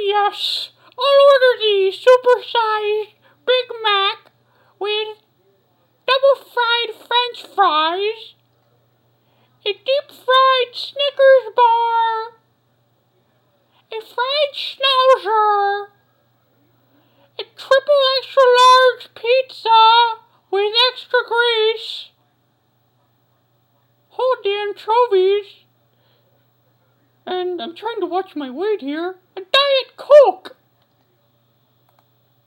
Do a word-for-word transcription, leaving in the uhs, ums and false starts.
yes. I'll order the supersized Big Mac with double fried French fries, a deep fried Snickers bar, a fried Schnauzer, a triple extra large pizza with extra grease, hold the anchovies, and I'm trying to watch my weight here, a Diet Coke.